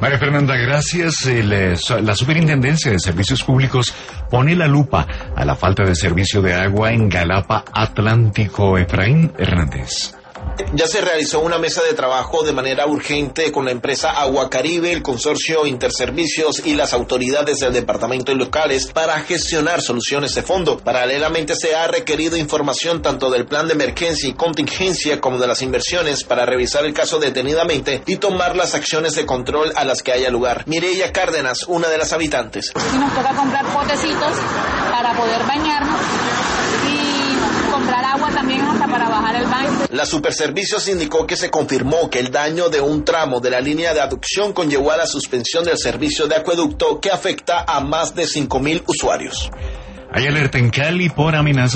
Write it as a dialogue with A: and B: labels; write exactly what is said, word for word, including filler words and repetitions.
A: María Fernanda, gracias. El, la Superintendencia de Servicios Públicos pone la lupa a la falta de servicio de agua en Galapa Atlántico. Efraín Hernández.
B: Ya se realizó una mesa de trabajo de manera urgente con la empresa Agua Caribe, el consorcio Interservicios y las autoridades del departamento y locales para gestionar soluciones de fondo. Paralelamente se ha requerido información tanto del plan de emergencia y contingencia como de las inversiones para revisar el caso detenidamente y tomar las acciones de control a las que haya lugar. Mireya Cárdenas, una de las habitantes.
C: Y nos toca comprar potecitos para poder bañarnos y comprar agua también hasta para bajar el baño.
B: La Superservicios indicó que se confirmó que el daño de un tramo de la línea de aducción conllevó a la suspensión del servicio de acueducto que afecta a más de cinco mil usuarios.
A: Hay alerta en Cali por amenazas